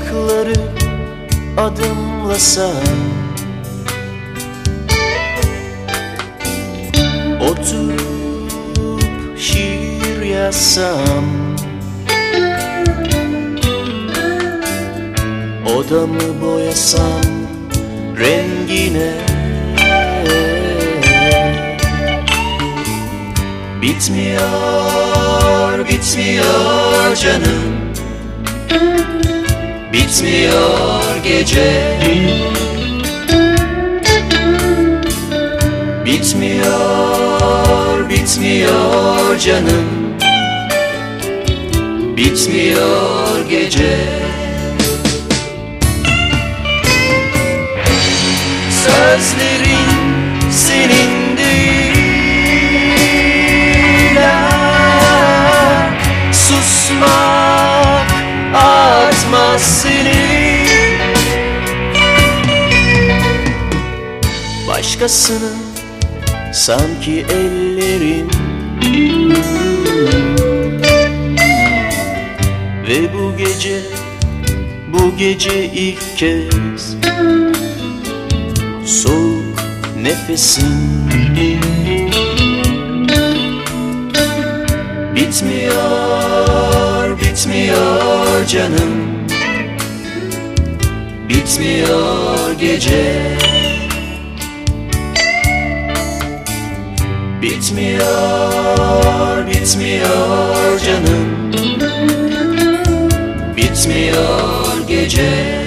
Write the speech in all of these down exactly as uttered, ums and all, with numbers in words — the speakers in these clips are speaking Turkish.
sokakları adımlasam, oturup şiir yazsam, odamı boyasam rengine, bitmiyor, bitmiyor canım, bitmiyor gece, bitmiyor, bitmiyor canım, bitmiyor gece. Sözlerin senin değil, ah, susmak atmaz seni. Başkasının sanki ellerin, ve bu gece, bu gece ilk kez soğuk nefesin. Bitmiyor, bitmiyor canım, bitmiyor gece, bitmiyor, bitmiyor canım, bitmiyor gece.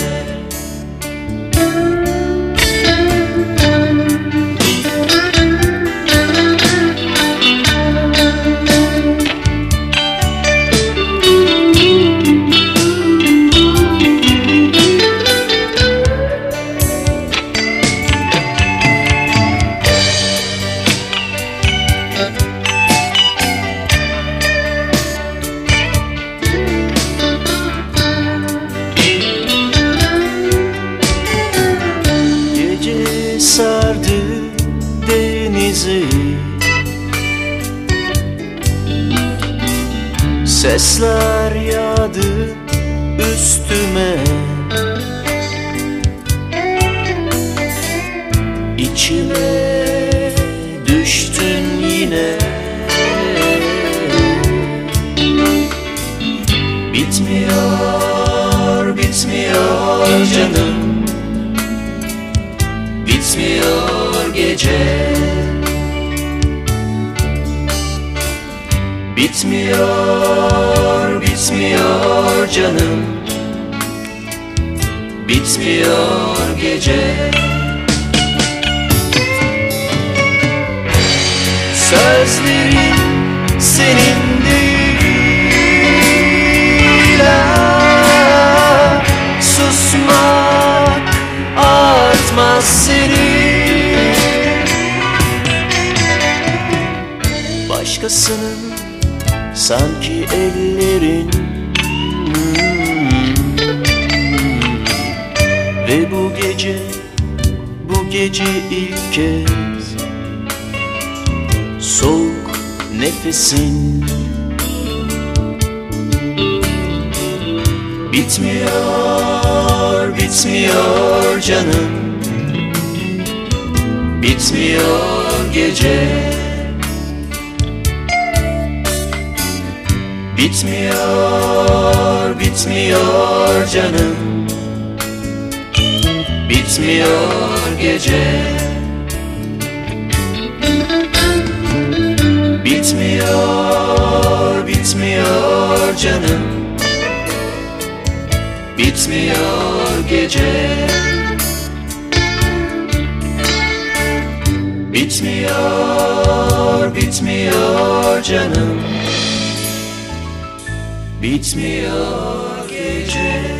Sardı denizi, sesler yağdı üstüme, içime düştün yine. Bitmiyor, bitmiyor canım, bitmiyor gece, bitmiyor, bitmiyor canım, bitmiyor gece. Sözlerin senin değil, ah, susmak artmaz seni. Başkasının sanki ellerin, ve bu gece, bu gece ilk kez soğuk nefesin. Bitmiyor, bitmiyor canım, bitmiyor gece, bitmiyor, bitmiyor canım, bitmiyor gece, bitmiyor, bitmiyor canım, bitmiyor gece, bitmiyor, bitmiyor canım, bitmiyor gece.